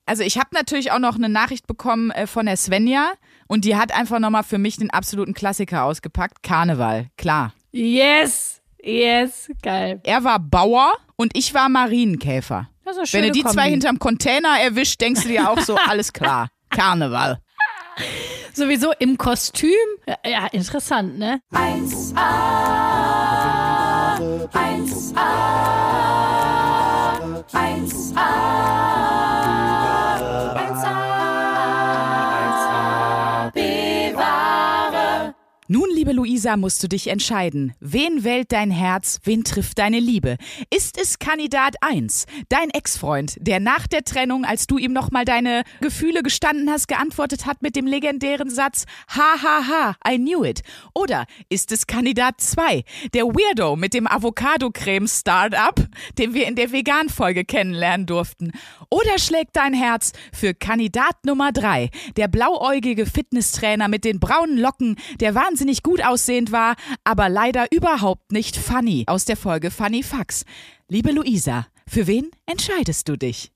Also ich habe natürlich auch noch eine Nachricht bekommen von der Svenja und die hat einfach nochmal für mich den absoluten Klassiker ausgepackt. Karneval, klar. Yes, geil. Er war Bauer und ich war Marienkäfer. Das ist eine Wenn schöne du die Kombi. zwei hinterm Container erwischt, denkst du dir auch so, alles klar, Karneval. Sowieso im Kostüm. Ja, interessant, ne? 1A, 1A, 1A, 1A, bewahre. Nun, liebe Luisa, musst du dich entscheiden. Wen wählt dein Herz, wen trifft deine Liebe? Ist es Kandidat 1, dein Ex-Freund, der nach der Trennung, als du ihm nochmal deine Gefühle gestanden hast, geantwortet hat mit dem legendären Satz Ha, ha, ha, I knew it? Oder ist es Kandidat 2, der Weirdo mit dem Avocado-Creme-Startup, den wir in der Vegan-Folge kennenlernen durften? Oder schlägt dein Herz für Kandidat Nummer 3, der blauäugige Fitnesstrainer mit den braunen Locken, der wahnsinnig gut aussehend war, aber leider überhaupt nicht funny aus der Folge Funny Fucks. Liebe Luisa, für wen entscheidest du dich?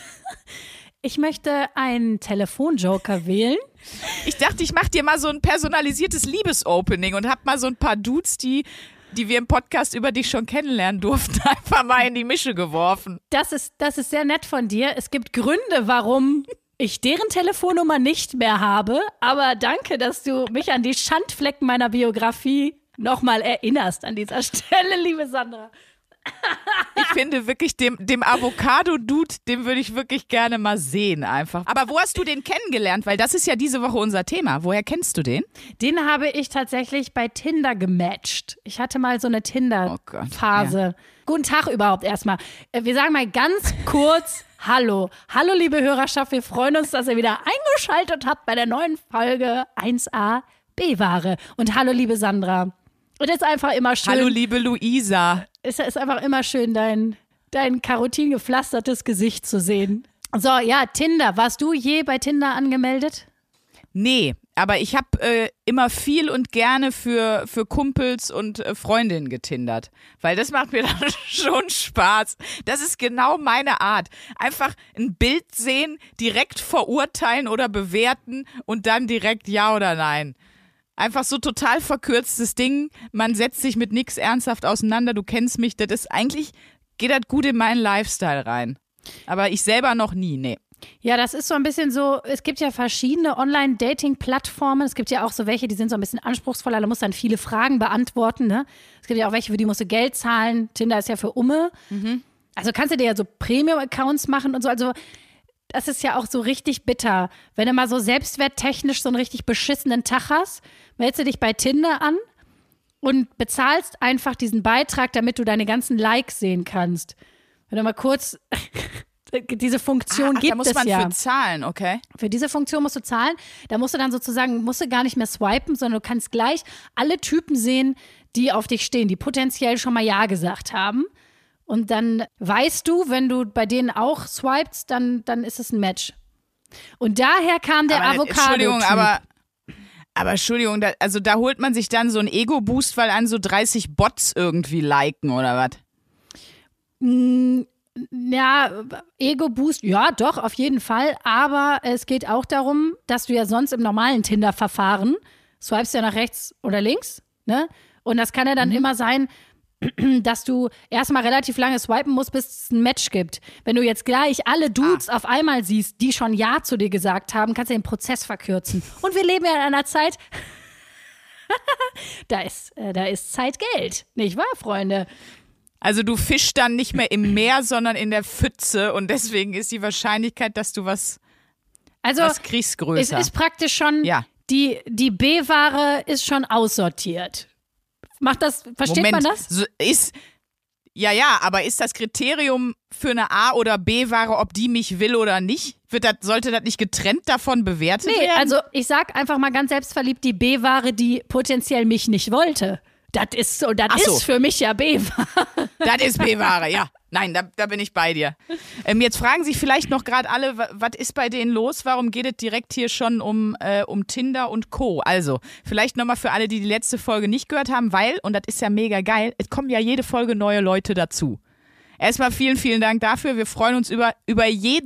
Ich möchte einen Telefonjoker wählen. Ich dachte, ich mache dir mal so ein personalisiertes Liebesopening und hab mal so ein paar Dudes, die wir im Podcast über dich schon kennenlernen durften, einfach mal in die Mische geworfen. Das ist sehr nett von dir. Es gibt Gründe, warum ich deren Telefonnummer nicht mehr habe. Aber danke, dass du mich an die Schandflecken meiner Biografie nochmal erinnerst an dieser Stelle, liebe Sandra. Ich finde wirklich, dem Avocado-Dude, den würde ich wirklich gerne mal sehen einfach. Aber wo hast du den kennengelernt? Weil das ist ja diese Woche unser Thema. Woher kennst du den? Den habe ich tatsächlich bei Tinder gematcht. Ich hatte mal so eine Tinder-Phase. Ja. Guten Tag überhaupt erstmal. Wir sagen mal ganz kurz Hallo. Hallo, liebe Hörerschaft. Wir freuen uns, dass ihr wieder eingeschaltet habt bei der neuen Folge 1A B-Ware. Und hallo, liebe Sandra. Und es ist einfach immer schön. Hallo, liebe Luisa. Es ist einfach immer schön, dein Carotin gepflastertes Gesicht zu sehen. So, ja, Tinder. Warst du je bei Tinder angemeldet? Nee, aber ich habe immer viel und gerne für Kumpels und Freundinnen getindert. Weil das macht mir dann schon Spaß. Das ist genau meine Art. Einfach ein Bild sehen, direkt verurteilen oder bewerten und dann direkt ja oder nein. Einfach so total verkürztes Ding. Man setzt sich mit nichts ernsthaft auseinander. Du kennst mich. Das ist eigentlich, geht das gut in meinen Lifestyle rein. Aber ich selber noch nie, nee. Ja, das ist so ein bisschen so, es gibt ja verschiedene Online-Dating-Plattformen. Es gibt ja auch so welche, die sind so ein bisschen anspruchsvoller. Da musst du dann viele Fragen beantworten, ne? Es gibt ja auch welche, für die musst du Geld zahlen. Tinder ist ja für Umme. Mhm. Also kannst du dir ja so Premium-Accounts machen und so. Also das ist ja auch so richtig bitter. Wenn du mal so selbstwerttechnisch so einen richtig beschissenen Tag hast, meldest du dich bei Tinder an und bezahlst einfach diesen Beitrag, damit du deine ganzen Likes sehen kannst. Wenn du mal kurz, diese Funktion gibt es ja. Da muss man für zahlen, okay. Für diese Funktion musst du zahlen. Da musst du dann sozusagen, musst du gar nicht mehr swipen, sondern du kannst gleich alle Typen sehen, die auf dich stehen, die potenziell schon mal Ja gesagt haben. Und dann weißt du, wenn du bei denen auch swipest, dann ist es ein Match. Und daher kam der Avocado-Typ. Entschuldigung, aber Entschuldigung, da holt man sich dann so einen Ego-Boost, weil an so 30 Bots irgendwie liken oder was? Ja, Ego-Boost, ja doch, auf jeden Fall. Aber es geht auch darum, dass du ja sonst im normalen Tinder-Verfahren swipest ja nach rechts oder links, ne? Und das kann ja dann immer sein, dass du erstmal relativ lange swipen musst, bis es ein Match gibt. Wenn du jetzt gleich alle Dudes auf einmal siehst, die schon Ja zu dir gesagt haben, kannst du den Prozess verkürzen. Und wir leben ja in einer Zeit, da ist Zeit Geld, nicht wahr, Freunde? Also du fischst dann nicht mehr im Meer, sondern in der Pfütze und deswegen ist die Wahrscheinlichkeit, dass du was kriegst, größer. Es ist praktisch schon, die B-Ware ist schon aussortiert. Versteht man das? Aber ist das Kriterium für eine A- oder B-Ware, ob die mich will oder nicht? Sollte das nicht getrennt davon bewertet werden? Nee, also ich sag einfach mal ganz selbstverliebt, die B-Ware, die potenziell mich nicht wollte. Das ist so, ist für mich ja B-Ware. Das ist B-Ware, ja. Nein, da bin ich bei dir. Jetzt fragen sich vielleicht noch gerade alle, was ist bei denen los? Warum geht es direkt hier schon um Tinder und Co.? Also, vielleicht nochmal für alle, die letzte Folge nicht gehört haben, weil, und das ist ja mega geil, es kommen ja jede Folge neue Leute dazu. Erstmal vielen, vielen Dank dafür. Wir freuen uns über jeden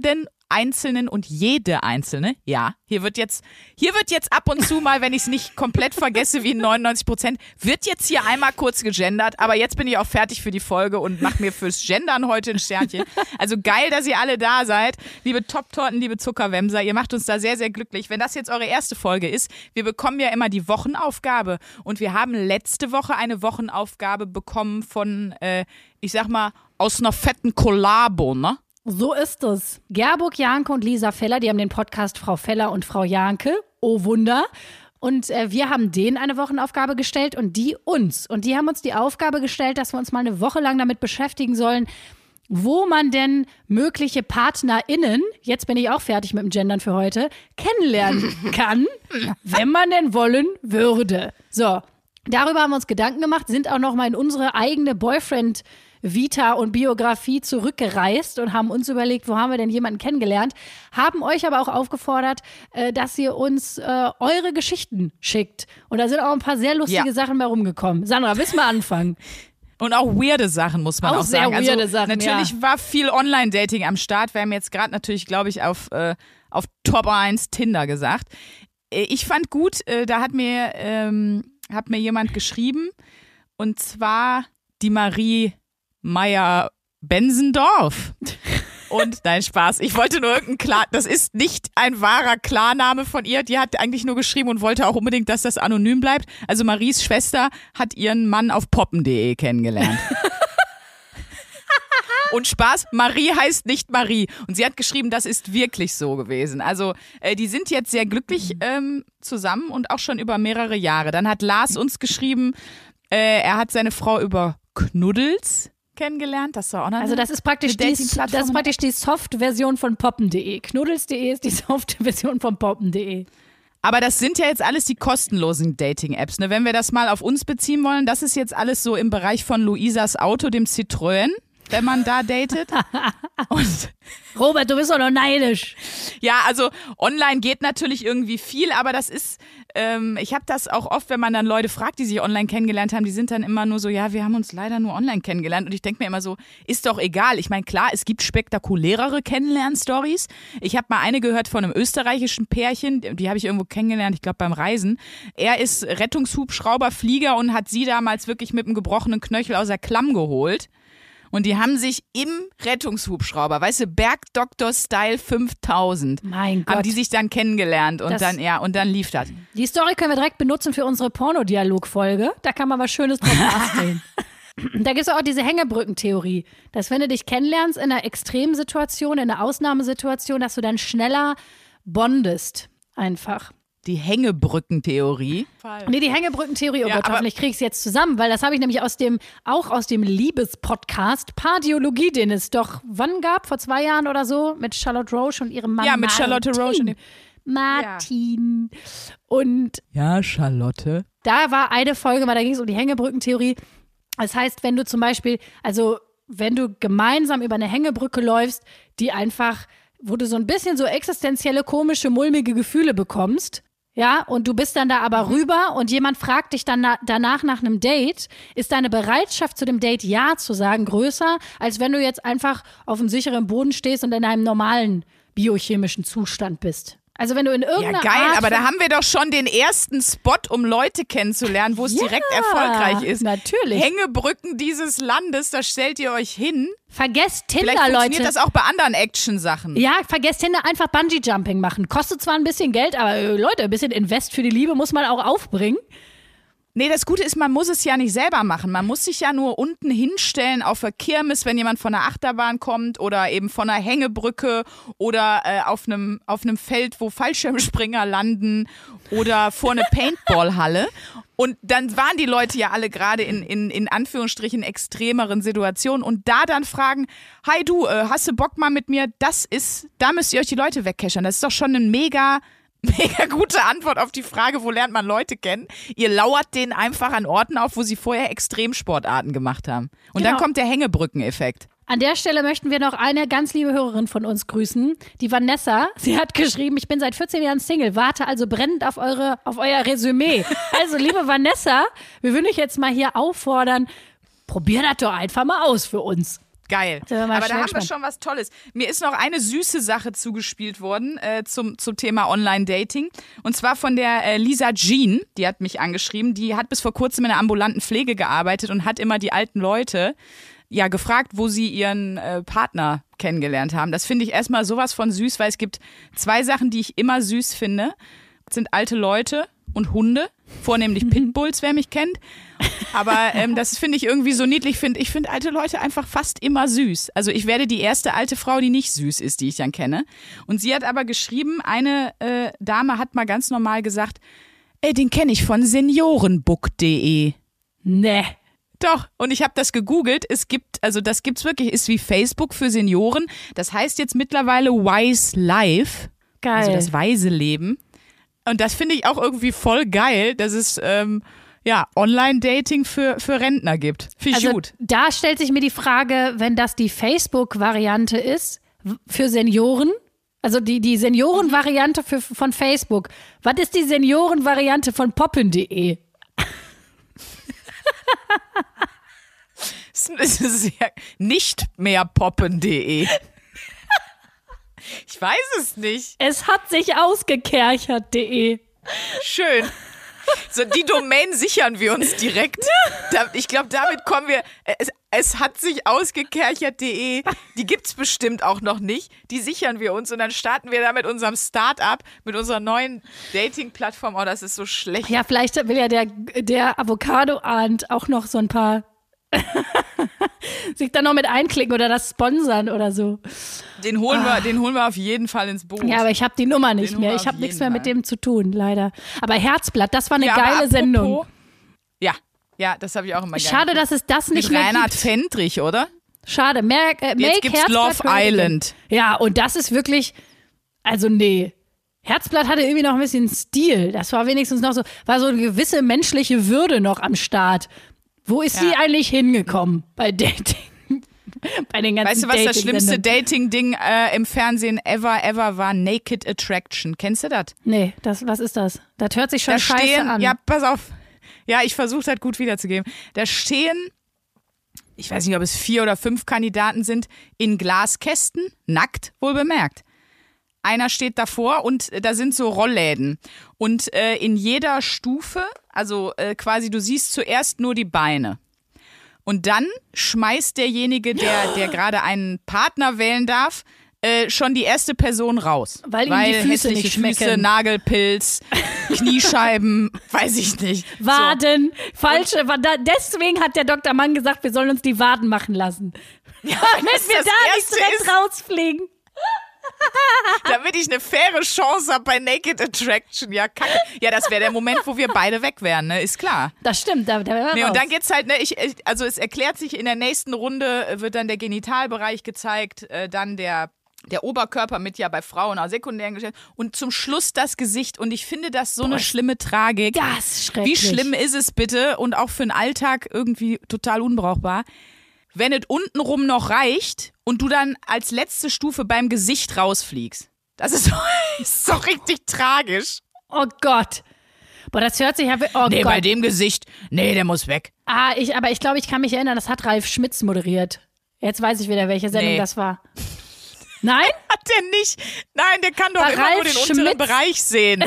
Einzelnen und jede Einzelne, ja, hier wird jetzt ab und zu mal, wenn ich es nicht komplett vergesse, wie in 99%, wird jetzt hier einmal kurz gegendert, aber jetzt bin ich auch fertig für die Folge und mache mir fürs Gendern heute ein Sternchen. Also geil, dass ihr alle da seid. Liebe Top-Torten, liebe Zuckerwämser, ihr macht uns da sehr, sehr glücklich. Wenn das jetzt eure erste Folge ist, wir bekommen ja immer die Wochenaufgabe und wir haben letzte Woche eine Wochenaufgabe bekommen von, ich sag mal, aus einer fetten Kollabo, ne? So ist es. Gerburg Janke und Lisa Feller, die haben den Podcast Frau Feller und Frau Janke. Oh Wunder. Und wir haben denen eine Wochenaufgabe gestellt und die uns. Und die haben uns die Aufgabe gestellt, dass wir uns mal eine Woche lang damit beschäftigen sollen, wo man denn mögliche PartnerInnen, jetzt bin ich auch fertig mit dem Gendern für heute, kennenlernen kann, wenn man denn wollen würde. So, darüber haben wir uns Gedanken gemacht, sind auch noch mal in unsere eigene Boyfriend-Vita und Biografie zurückgereist und haben uns überlegt, wo haben wir denn jemanden kennengelernt, haben euch aber auch aufgefordert, dass ihr uns eure Geschichten schickt. Und da sind auch ein paar sehr lustige Sachen bei rumgekommen. Sandra, willst du mal anfangen? Und auch weirde Sachen, muss man auch sagen. Sehr weirde Sachen, natürlich war viel Online-Dating am Start. Wir haben jetzt gerade natürlich, glaube ich, auf Top 1 Tinder gesagt. Ich fand gut, da hat mir jemand geschrieben, und zwar die Marie Meyer-Bensendorf. Und nein, Spaß. Ich wollte nur das ist nicht ein wahrer Klarname von ihr. Die hat eigentlich nur geschrieben und wollte auch unbedingt, dass das anonym bleibt. Also Maries Schwester hat ihren Mann auf poppen.de kennengelernt. Und Spaß, Marie heißt nicht Marie. Und sie hat geschrieben, das ist wirklich so gewesen. Also die sind jetzt sehr glücklich zusammen und auch schon über mehrere Jahre. Dann hat Lars uns geschrieben, er hat seine Frau über Knuddels kennengelernt. Das war auch noch das ist praktisch die Soft-Version von poppen.de. Knuddels.de ist die Soft-Version von poppen.de. Aber das sind ja jetzt alles die kostenlosen Dating-Apps. Ne? Wenn wir das mal auf uns beziehen wollen, das ist jetzt alles so im Bereich von Luisas Auto, dem Citroën, wenn man da datet. Und Robert, du bist doch noch neidisch. Ja, also online geht natürlich irgendwie viel, aber das ist, ich habe das auch oft, wenn man dann Leute fragt, die sich online kennengelernt haben, die sind dann immer nur so, ja, wir haben uns leider nur online kennengelernt. Und ich denke mir immer so, ist doch egal. Ich meine, klar, es gibt spektakulärere Kennenlern-Stories. Ich habe mal eine gehört von einem österreichischen Pärchen, die habe ich irgendwo kennengelernt, ich glaube beim Reisen. Er ist Rettungshubschrauberflieger und hat sie damals wirklich mit einem gebrochenen Knöchel aus der Klamm geholt. Und die haben sich im Rettungshubschrauber, weißt du, Bergdoktor-Style 5000, mein Gott, haben die sich dann kennengelernt und dann lief das. Die Story können wir direkt benutzen für unsere Pornodialog-Folge. Da kann man was Schönes drauf basteln. Da gibt es auch diese Hängebrückentheorie, dass wenn du dich kennenlernst in einer Extremsituation, in einer Ausnahmesituation, dass du dann schneller bondest einfach. Die Hängebrückentheorie. Nee, die Hängebrückentheorie, oh Gott, hoffentlich kriege ich es jetzt zusammen, weil das habe ich nämlich aus dem Liebespodcast Pardiologie, den es doch wann gab, vor 2 Jahren oder so, mit Charlotte Roche und ihrem Mann Ja, mit Charlotte Roche. Martin. Und ja, Charlotte. Da war eine Folge, da ging es um die Hängebrückentheorie. Das heißt, wenn du zum Beispiel, wenn du gemeinsam über eine Hängebrücke läufst, die einfach, wo du so ein bisschen so existenzielle, komische, mulmige Gefühle bekommst, ja, und du bist dann da aber rüber und jemand fragt dich dann danach nach einem Date, ist deine Bereitschaft zu dem Date Ja zu sagen größer, als wenn du jetzt einfach auf einem sicheren Boden stehst und in einem normalen biochemischen Zustand bist? Also wenn du in irgendeiner Art aber da haben wir doch schon den ersten Spot, um Leute kennenzulernen, wo es direkt erfolgreich ist. Natürlich. Hängebrücken dieses Landes, da stellt ihr euch hin. Vergesst Tinder, Vielleicht Leute. Funktioniert das auch bei anderen Action-Sachen. Ja, vergesst Tinder, einfach Bungee-Jumping machen. Kostet zwar ein bisschen Geld, aber Leute, ein bisschen Invest für die Liebe muss man auch aufbringen. Nee, das Gute ist, man muss es ja nicht selber machen. Man muss sich ja nur unten hinstellen auf der Kirmes, wenn jemand von der Achterbahn kommt oder eben von einer Hängebrücke oder auf einem Feld, wo Fallschirmspringer landen oder vor eine Paintballhalle. Und dann waren die Leute ja alle gerade in Anführungsstrichen extremeren Situationen und da dann fragen, hi du, hast du Bock mal mit mir? Da müsst ihr euch die Leute wegkeschern. Das ist doch schon ein mega gute Antwort auf die Frage, wo lernt man Leute kennen? Ihr lauert denen einfach an Orten auf, wo sie vorher Extremsportarten gemacht haben. Und Dann kommt der Hängebrückeneffekt. An der Stelle möchten wir noch eine ganz liebe Hörerin von uns grüßen, die Vanessa. Sie hat geschrieben, ich bin seit 14 Jahren Single, warte also brennend auf euer Resümee. Also liebe Vanessa, wir würden euch jetzt mal hier auffordern, probier das doch einfach mal aus für uns. Geil. Sind wir mal Aber da schnell haben wir gespannt. schon was Tolles. Mir ist noch eine süße Sache zugespielt worden zum Thema Online-Dating. Und zwar von der Lisa Jean, die hat mich angeschrieben. Die hat bis vor kurzem in der ambulanten Pflege gearbeitet und hat immer die alten Leute gefragt, wo sie ihren Partner kennengelernt haben. Das finde ich erstmal sowas von süß, weil es gibt 2 Sachen, die ich immer süß finde. Das sind alte Leute und Hunde, vornehmlich Pitbulls, wer mich kennt. Aber das finde ich irgendwie so niedlich. Ich finde alte Leute einfach fast immer süß. Also ich werde die erste alte Frau, die nicht süß ist, die ich dann kenne. Und sie hat aber geschrieben, eine Dame hat mal ganz normal gesagt, den kenne ich von seniorenbook.de. Nee. Doch, und ich habe das gegoogelt. Das gibt's wirklich, ist wie Facebook für Senioren. Das heißt jetzt mittlerweile Wise Life, Geil. also das weise Leben. Und das finde ich auch irgendwie voll geil, dass es Online-Dating für Rentner gibt. Finde ich Also gut. da stellt sich mir die Frage, wenn das die Facebook-Variante ist für Senioren, also die Senioren-Variante von Facebook. Was ist die Senioren-Variante von poppen.de? Es ist ja nicht mehr poppen.de. Ich weiß es nicht. Es hat sich ausgekerchert.de. Schön. So, die Domain sichern wir uns direkt. Ich glaube, damit kommen wir. Es hat sich ausgekerchert.de. Die gibt's bestimmt auch noch nicht. Die sichern wir uns und dann starten wir da mit unserem Start-up, mit unserer neuen Dating-Plattform. Oh, das ist so schlecht. Ja, vielleicht will ja der Avocado-Ahnt auch noch so ein paar sich dann noch mit einklicken oder das sponsern oder so. Den holen wir auf jeden Fall ins Boot. Ja, aber ich habe die Nummer nicht Den mehr. holen wir Ich auf habe nichts jeden mehr mit Fall. dem zu tun, leider. Aber Herzblatt, das war eine Ja, aber geile apropos- Sendung. Ja, das habe ich auch immer gerne. Schade, dass es das nicht mit mehr Reinhard gibt. Fendrich, oder? Schade. Make Jetzt gibt's Herzblatt Love für heute. Island. Ja, und das ist wirklich, also nee. Herzblatt hatte irgendwie noch ein bisschen Stil. Das war wenigstens noch so, war so eine gewisse menschliche Würde noch am Start. Wo ist sie eigentlich hingekommen bei Dating? Bei den ganzen Weißt du, was das Dating-Sendungen? schlimmste Dating-Ding im Fernsehen ever war? Naked Attraction. Kennst du das? Nee, was ist das? Das hört sich schon Da scheiße stehen, an. ja, pass auf. Ja, ich versuche das gut wiederzugeben. Da stehen, ich weiß nicht, ob es 4 oder 5 Kandidaten sind, in Glaskästen, nackt, wohl bemerkt. Einer steht davor und da sind so Rollläden. Und in jeder Stufe, also quasi, du siehst zuerst nur die Beine. Und dann schmeißt derjenige, der gerade einen Partner wählen darf, schon die erste Person raus. Weil ihm die Füße hässliche nicht schmecken. Füße, Nagelpilz, Kniescheiben, weiß ich nicht. Waden, falsche. Deswegen hat der Dr. Mann gesagt, wir sollen uns die Waden machen lassen. Ja, Damit wir da nicht direkt rausfliegen. Damit ich eine faire Chance habe bei Naked Attraction. Ja, kacke. Ja, das wäre der Moment, wo wir beide weg wären, ne? Ist klar. Das stimmt, da wären wir Nee, raus. und dann geht's halt, ne, also es erklärt sich, in der nächsten Runde wird dann der Genitalbereich gezeigt, dann der Oberkörper mit bei Frauen auch sekundären Geschlecht und zum Schluss das Gesicht. Und ich finde das so eine schlimme Tragik. Das ist Wie schrecklich. schlimm ist es bitte und auch für den Alltag irgendwie total unbrauchbar, wenn es untenrum noch reicht und du dann als letzte Stufe beim Gesicht rausfliegst. Das ist so richtig tragisch. Oh Gott. Boah, das hört sich ja. Oh Nee, Gott. bei dem Gesicht, nee, der muss weg. Aber ich glaube, ich kann mich erinnern, das hat Ralf Schmitz moderiert. Jetzt weiß ich wieder, welche Sendung Nee. das war. Nein? Hat der nicht? Nein, der kann doch Bei immer Ralf nur den unteren Schmitz? Bereich sehen.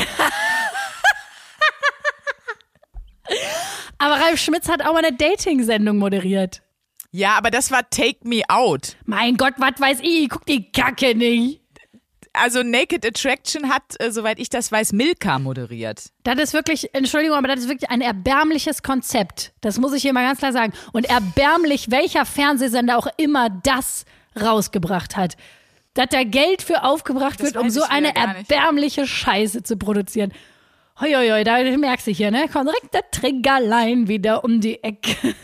Aber Ralf Schmitz hat auch mal eine Dating-Sendung moderiert. Ja, aber das war Take Me Out. Mein Gott, was weiß ich? Guck die Kacke nicht. Also Naked Attraction hat, soweit ich das weiß, Milka moderiert. Das ist wirklich, Entschuldigung, aber das ist wirklich ein erbärmliches Konzept. Das muss ich hier mal ganz klar sagen. Und erbärmlich, welcher Fernsehsender auch immer das rausgebracht hat. Dass da Geld für aufgebracht Das wird, um weiß so ich eine wieder gar nicht. erbärmliche Scheiße zu produzieren. Hoi, hoi, hoi, da merkst du hier, ne? Kommt direkt der Triggerlein wieder um die Ecke.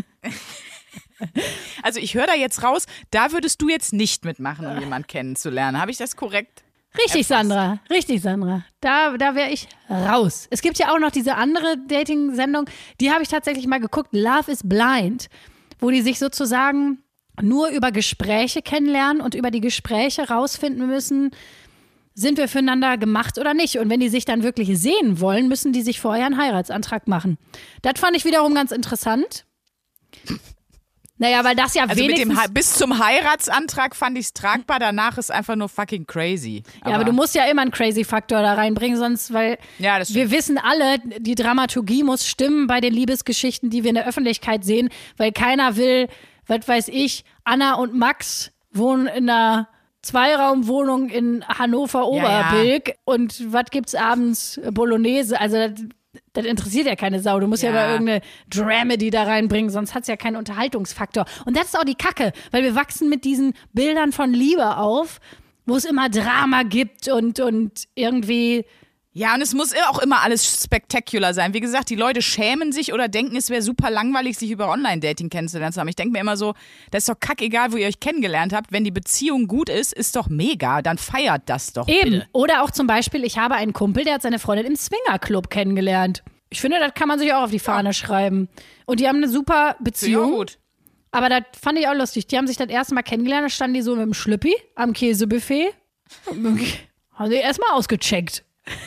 Also ich höre da jetzt raus, da würdest du jetzt nicht mitmachen, um jemanden kennenzulernen. Habe ich das korrekt? Richtig, Sandra. Richtig, Sandra. Da wäre ich raus. Es gibt ja auch noch diese andere Dating-Sendung, die habe ich tatsächlich mal geguckt, Love is Blind, wo die sich sozusagen nur über Gespräche kennenlernen und über die Gespräche rausfinden müssen, sind wir füreinander gemacht oder nicht. Und wenn die sich dann wirklich sehen wollen, müssen die sich vorher einen Heiratsantrag machen. Das fand ich wiederum ganz interessant. Naja, weil das ja Also wenigstens... bis zum Heiratsantrag fand ich es tragbar, danach ist einfach nur fucking crazy. Ja, aber du musst ja immer einen Crazy-Faktor da reinbringen, sonst, weil Ja, das wir stimmt. wissen alle, die Dramaturgie muss stimmen bei den Liebesgeschichten, die wir in der Öffentlichkeit sehen, weil keiner will, was weiß ich, Anna und Max wohnen in einer Zweiraumwohnung in Hannover-Oberbilk und was gibt's abends? Bolognese, also das interessiert ja keine Sau. Du musst ja, Ja. immer irgendeine Dramedy da reinbringen, sonst hat's ja keinen Unterhaltungsfaktor. Und das ist auch die Kacke, weil wir wachsen mit diesen Bildern von Liebe auf, wo es immer Drama gibt und irgendwie... Ja, und es muss auch immer alles spektakulär sein. Wie gesagt, die Leute schämen sich oder denken, es wäre super langweilig, sich über Online-Dating kennenzulernen zu haben. Ich denke mir immer so, das ist doch kackegal, wo ihr euch kennengelernt habt. Wenn die Beziehung gut ist doch mega. Dann feiert das doch Eben. bitte. Oder auch zum Beispiel, ich habe einen Kumpel, der hat seine Freundin im Swingerclub kennengelernt. Ich finde, das kann man sich auch auf die Fahne schreiben. Und die haben eine super Ja, Beziehung. gut. Aber das fand ich auch lustig. Die haben sich das erste Mal kennengelernt, da standen die so mit dem Schlüppi am Käsebuffet. Haben sie erstmal ausgecheckt.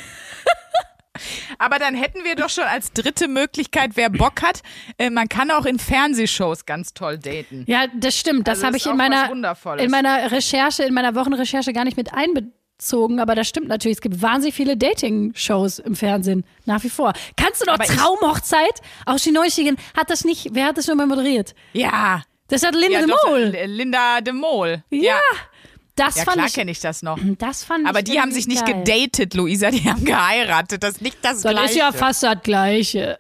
Aber dann hätten wir doch schon als dritte Möglichkeit, wer Bock hat, man kann auch in Fernsehshows ganz toll daten. Ja, das stimmt. Das Also habe ist ich auch in was Wundervolles. meiner Recherche, in meiner Wochenrecherche gar nicht mit einbezogen. Aber das stimmt natürlich. Es gibt wahnsinnig viele Dating-Shows im Fernsehen. Nach wie vor. Kannst du noch Aber Traumhochzeit? Aus Chineuchigen wer hat das schon mal moderiert? Ja. Das hat Linda Ja, de doch, Mol. Linda de Mol. Ja. Das Ja, fand klar ich. kenne ich das noch. Das fand Aber ich die haben irgendwie sich nicht geil. gedatet, Luisa, die haben geheiratet. Das ist nicht das Das Gleiche. ist ja fast das Gleiche.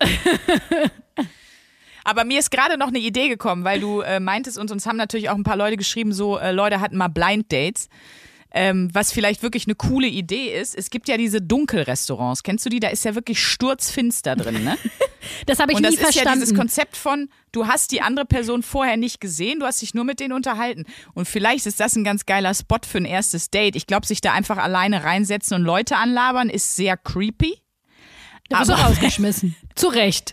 Aber mir ist gerade noch eine Idee gekommen, weil du meintest und uns haben natürlich auch ein paar Leute geschrieben, so Leute hatten mal Blind Dates. Was vielleicht wirklich eine coole Idee ist, es gibt ja diese Dunkelrestaurants. Kennst du die? Da ist ja wirklich sturzfinster drin, ne? Das habe ich Und das nie ist ja verstanden. dieses Konzept von, du hast die andere Person vorher nicht gesehen, du hast dich nur mit denen unterhalten. Und vielleicht ist das ein ganz geiler Spot für ein erstes Date. Ich glaube, sich da einfach alleine reinsetzen und Leute anlabern, ist sehr creepy. Da wirst du aber- rausgeschmissen. Zu Recht.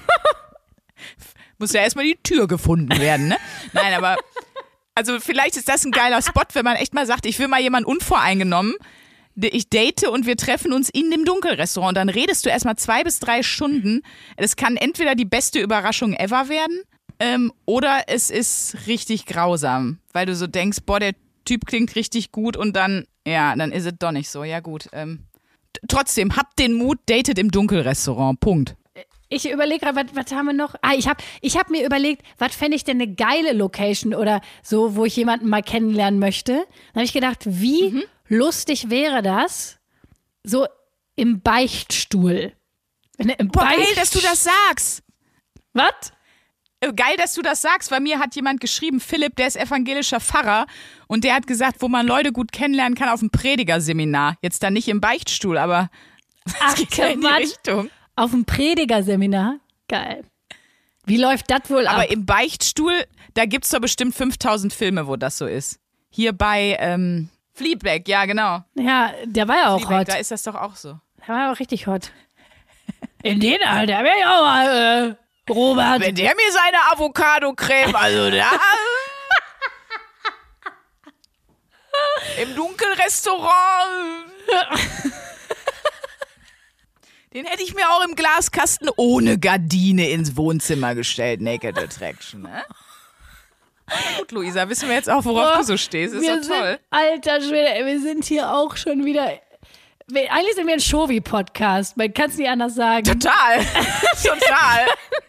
Muss ja erstmal die Tür gefunden werden, ne? Nein, aber also vielleicht ist das ein geiler Spot, wenn man echt mal sagt, ich will mal jemanden unvoreingenommen, ich date und wir treffen uns in dem Dunkelrestaurant. Dann redest du erstmal 2 bis 3 Stunden. Das kann entweder die beste Überraschung ever werden oder es ist richtig grausam, weil du so denkst, boah, der Typ klingt richtig gut und dann ist es doch nicht so. Ja gut, trotzdem, habt den Mut, datet im Dunkelrestaurant, Punkt. Ich überlege gerade, was haben wir noch? Ich hab mir überlegt, was fände ich denn eine geile Location oder so, wo ich jemanden mal kennenlernen möchte. Dann habe ich gedacht, wie lustig wäre das, so im Beichtstuhl. Boah, geil, dass du das sagst. Was? Geil, dass du das sagst, weil mir hat jemand geschrieben, Philipp, der ist evangelischer Pfarrer und der hat gesagt, wo man Leute gut kennenlernen kann, auf dem Predigerseminar. Jetzt dann nicht im Beichtstuhl, aber Ach, geht ja in die Quatsch. Richtung. Auf dem Predigerseminar? Geil. Wie läuft das wohl ab? Aber im Beichtstuhl, da gibt's doch bestimmt 5000 Filme, wo das so ist. Hier bei Fleabag, ja genau. Ja, der war ja auch Fleabag, hot. da ist das doch auch so. Der war ja auch richtig hot. In den Alter wäre ich auch mal, Robert. Wenn der mir seine Avocado-Creme, also da... Im Dunkelrestaurant... Den hätte ich mir auch im Glaskasten ohne Gardine ins Wohnzimmer gestellt. Naked Attraction, ne? Gut, Luisa, wissen wir jetzt auch, worauf du so stehst. Ist doch toll. Alter Schwede, ey, wir sind hier auch schon wieder. Eigentlich sind wir ein Shovi-Podcast. Man kann es nicht anders sagen. Total. Total.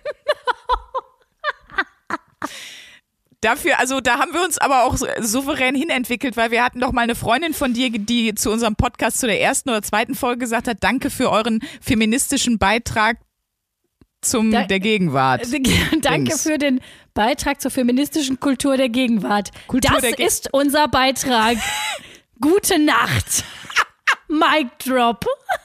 Dafür, also da haben wir uns aber auch souverän hinentwickelt, weil wir hatten doch mal eine Freundin von dir, die zu unserem Podcast zu der ersten oder zweiten Folge gesagt hat, danke für euren feministischen Beitrag der Gegenwart. Danke Dings. für den Beitrag zur feministischen Kultur der Gegenwart. Das ist unser Beitrag. Gute Nacht. Mic drop.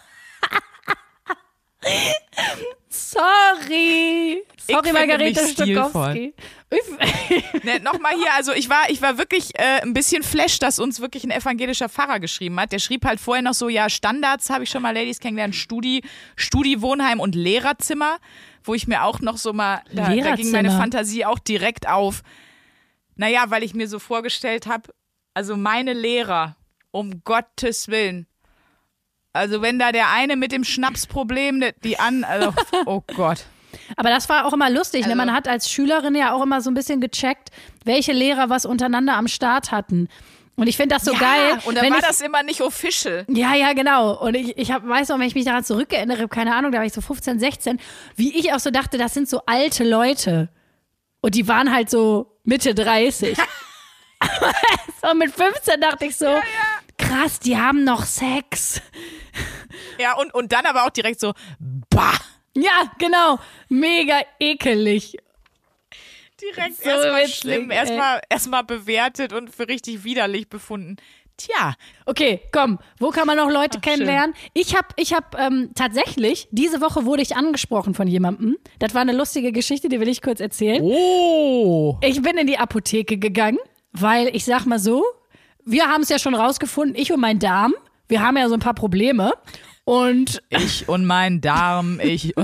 Sorry. Sorry, Margarete mich Stokowski. Ne, nochmal hier, also ich war wirklich ein bisschen flash, dass uns wirklich ein evangelischer Pfarrer geschrieben hat. Der schrieb halt vorher noch so, ja, Standards habe ich schon mal Ladies kennengelernt, Studi-Wohnheim und Lehrerzimmer, wo ich mir auch noch so mal, da ging meine Fantasie auch direkt auf. Naja, weil ich mir so vorgestellt habe, also meine Lehrer, um Gottes Willen, also wenn da der eine mit dem Schnapsproblem, also, oh Gott. Aber das war auch immer lustig. Also, ne? Man hat als Schülerin ja auch immer so ein bisschen gecheckt, welche Lehrer was untereinander am Start hatten. Und ich finde das so geil. Und dann war das immer nicht official. Ja, genau. Und ich weiß auch, wenn ich mich daran zurückerinnere, keine Ahnung, da war ich so 15, 16, wie ich auch so dachte, das sind so alte Leute. Und die waren halt so Mitte 30. So mit 15 dachte ich so, krass, die haben noch Sex. Ja, und dann aber auch direkt so, bah. Ja, genau. Mega ekelig. Direkt So erstmal witzig, schlimm, erstmal bewertet und für richtig widerlich befunden. Tja. Okay, komm, wo kann man noch Leute kennenlernen? Schön. Ich hab tatsächlich, diese Woche wurde ich angesprochen von jemandem. Das war eine lustige Geschichte, die will ich kurz erzählen. Oh. Ich bin in die Apotheke gegangen, weil ich sag mal so, wir haben es ja schon rausgefunden, ich und mein Darm, wir haben ja so ein paar Probleme. Und ich und mein Darm.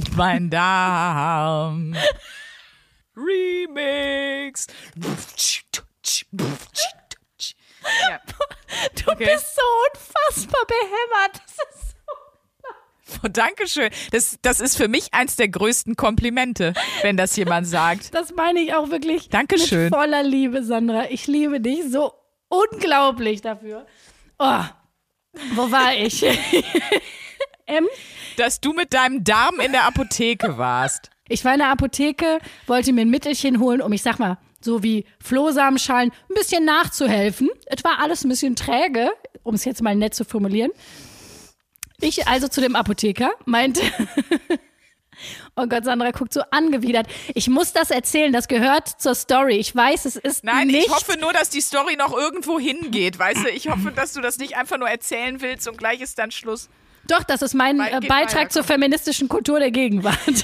Remix. Ja. Du bist so unfassbar behämmert. Das ist Oh, Dankeschön. Das ist für mich eins der größten Komplimente, wenn das jemand sagt. Das meine ich auch wirklich Dankeschön. mit voller Liebe, Sandra. Ich liebe dich so unglaublich dafür. Oh, wo war ich? Dass du mit deinem Darm in der Apotheke warst. Ich war in der Apotheke, wollte mir ein Mittelchen holen, um, ich sag mal, so wie Flohsamenschalen, ein bisschen nachzuhelfen. Es war alles ein bisschen träge, um es jetzt mal nett zu formulieren. Ich also zu dem Apotheker meinte, oh Gott, Sandra guckt so angewidert. Ich muss das erzählen, das gehört zur Story. Ich weiß, es ist Nein, nicht... ich hoffe nur, dass die Story noch irgendwo hingeht, weißt du? Ich hoffe, dass du das nicht einfach nur erzählen willst und gleich ist dann Schluss. Doch, das ist mein Geht Beitrag weiter, zur feministischen Kultur der Gegenwart.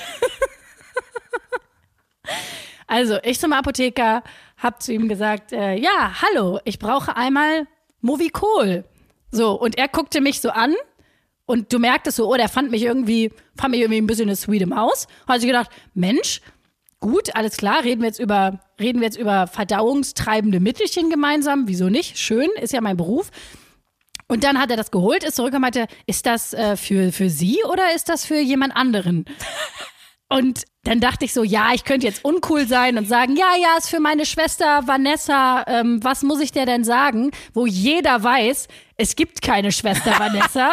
Also, ich zum Apotheker hab zu ihm gesagt, ja, hallo, ich brauche einmal Movicol. So, und er guckte mich so an und du merktest so, oh, der fand mich irgendwie ein bisschen eine sweete Maus. Hat sich gedacht, Mensch, gut, alles klar, reden wir jetzt über verdauungstreibende Mittelchen gemeinsam. Wieso nicht? Schön, ist ja mein Beruf. Und dann hat er das geholt, ist zurück und meinte, ist das für Sie oder ist das für jemand anderen? Und dann dachte ich so, ja, ich könnte jetzt uncool sein und sagen, ja, ist für meine Schwester Vanessa, was muss ich der denn sagen? Wo jeder weiß, es gibt keine Schwester Vanessa.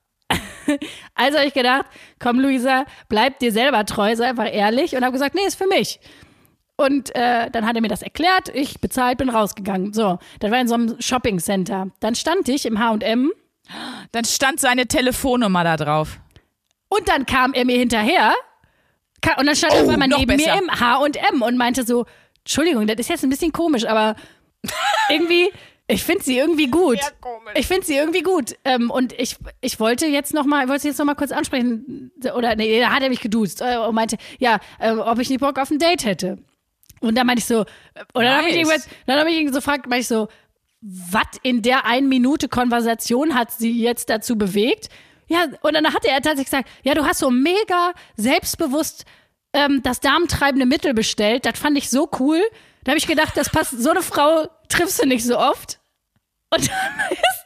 Also habe ich gedacht, komm Luisa, bleib dir selber treu, sei einfach ehrlich und habe gesagt, nee, ist für mich. Und dann hat er mir das erklärt, ich bezahlt, bin rausgegangen. So, das war in so einem Shopping-Center. Dann stand ich im H&M. Dann stand seine Telefonnummer da drauf. Und dann kam er mir hinterher und dann stand er auf einmal neben mir im H&M und meinte so, Entschuldigung, das ist jetzt ein bisschen komisch, aber irgendwie, ich finde sie irgendwie gut. Sehr komisch. Ich finde sie irgendwie gut. Und ich wollte jetzt noch mal kurz ansprechen, oder nee, da hat er mich geduzt und meinte, ja, ob ich nicht Bock auf ein Date hätte. Und dann meinte ich so, und dann habe ich ihn so gefragt, meinte ich so, was in der 1 Minute Konversation hat sie jetzt dazu bewegt? Ja, und dann hat er tatsächlich gesagt, ja, du hast so mega selbstbewusst das darmtreibende Mittel bestellt. Das fand ich so cool. Da habe ich gedacht, das passt, so eine Frau triffst du nicht so oft. Und dann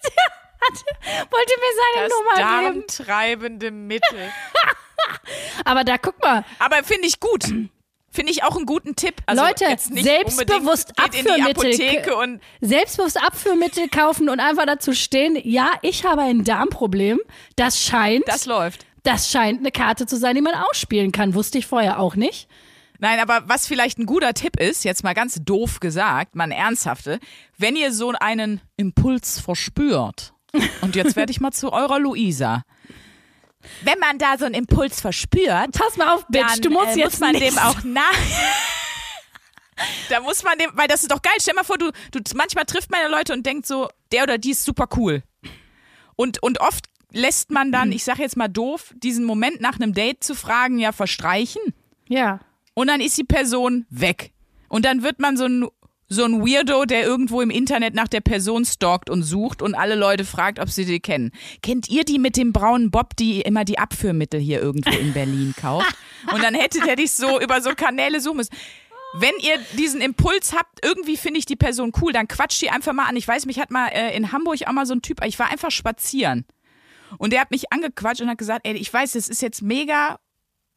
wollte mir seine Nummer geben. Das darmtreibende Mittel. Aber da, guck mal. Aber finde ich gut. Finde ich auch einen guten Tipp. Also Leute, jetzt nicht selbstbewusst geht in die Apotheke und selbstbewusst Abführmittel kaufen und einfach dazu stehen, ja, ich habe ein Darmproblem. Das scheint eine Karte zu sein, die man ausspielen kann. Wusste ich vorher auch nicht. Nein, aber was vielleicht ein guter Tipp ist, jetzt mal ganz doof gesagt, mal ein ernsthafte, wenn ihr so einen Impuls verspürt, und jetzt werde ich mal zu eurer Luisa. Wenn man da so einen Impuls verspürt, pass mal auf, Bitch, dann, du musst jetzt muss man nichts. dem auch da muss man dem, weil das ist doch geil, stell mal vor, du manchmal trifft man ja Leute und denkt so, der oder die ist super cool. Und oft lässt man dann, ich sag jetzt mal doof, diesen Moment nach einem Date zu fragen, ja verstreichen. Ja. Und dann ist die Person weg. Und dann wird man so ein Weirdo, der irgendwo im Internet nach der Person stalkt und sucht und alle Leute fragt, ob sie die kennen. Kennt ihr die mit dem braunen Bob, die immer die Abführmittel hier irgendwo in Berlin kauft? Und dann hätte der dich so über so Kanäle suchen müssen. Wenn ihr diesen Impuls habt, irgendwie finde ich die Person cool, dann quatscht die einfach mal an. Ich weiß, mich hat mal in Hamburg auch mal so ein Typ, ich war einfach spazieren. Und der hat mich angequatscht und hat gesagt, ey, ich weiß, das ist jetzt mega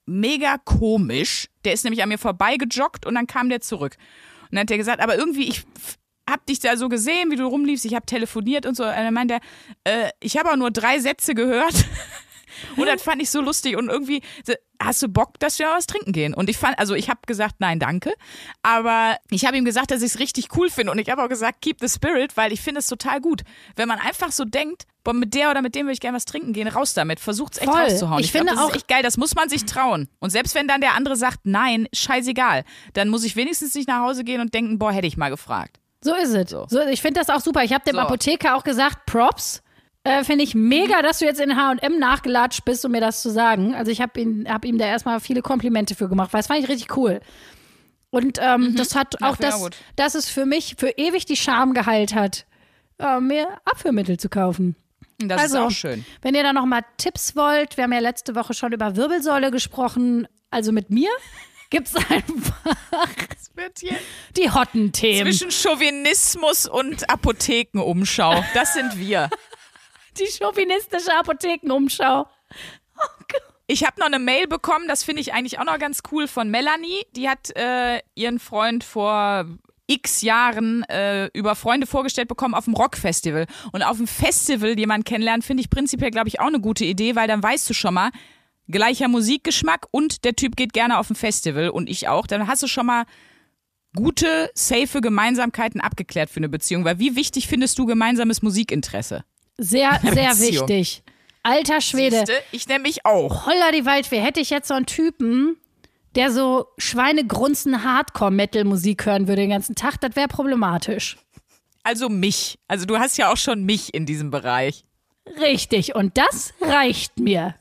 mega komisch. Der ist nämlich an mir vorbeigejoggt und dann kam der zurück. Und dann hat er gesagt, aber irgendwie, ich hab dich da so gesehen, wie du rumliefst, ich habe telefoniert und so. Und dann meinte er, ich habe auch nur 3 Sätze gehört. Und das fand ich so lustig und irgendwie, hast du Bock, dass wir was trinken gehen? Und ich habe gesagt, nein, danke. Aber ich habe ihm gesagt, dass ich es richtig cool finde und ich habe auch gesagt, keep the spirit, weil ich finde es total gut. Wenn man einfach so denkt, boah, mit der oder mit dem will ich gerne was trinken gehen, raus damit, versucht es echt rauszuhauen. Ich finde das auch ist echt geil, das muss man sich trauen. Und selbst wenn dann der andere sagt, nein, scheißegal, dann muss ich wenigstens nicht nach Hause gehen und denken, boah, hätte ich mal gefragt. So ist es. So, ich finde das auch super. Ich habe dem Apotheker auch gesagt, Props. Finde ich mega, dass du jetzt in H&M nachgelatscht bist, um mir das zu sagen. Also ich habe ihm da erstmal viele Komplimente für gemacht, weil das fand ich richtig cool. Und das hat auch dass es für mich für ewig die Scham geheilt hat, mir Abführmittel zu kaufen. Das ist auch schön. Wenn ihr da noch mal Tipps wollt, wir haben ja letzte Woche schon über Wirbelsäule gesprochen, also mit mir gibt's einfach die hotten Themen. Zwischen Chauvinismus und Apothekenumschau, das sind wir. Die chauvinistische Apothekenumschau. Oh Gott. Ich habe noch eine Mail bekommen, das finde ich eigentlich auch noch ganz cool, von Melanie. Die hat ihren Freund vor x Jahren über Freunde vorgestellt bekommen auf dem Rockfestival. Und auf dem Festival jemanden kennenlernen, finde ich prinzipiell, glaube ich, auch eine gute Idee, weil dann weißt du schon mal, gleicher Musikgeschmack und der Typ geht gerne auf ein Festival und ich auch. Dann hast du schon mal gute, safe Gemeinsamkeiten abgeklärt für eine Beziehung. Weil wie wichtig findest du gemeinsames Musikinteresse? Sehr, sehr wichtig. Alter Schwede. Siehste, ich nämlich auch. Holla die Waldfee. Hätte ich jetzt so einen Typen, der so Schweinegrunzen Hardcore-Metal-Musik hören würde den ganzen Tag, das wäre problematisch. Also mich. Also du hast ja auch schon mich in diesem Bereich. Richtig. Und das reicht mir.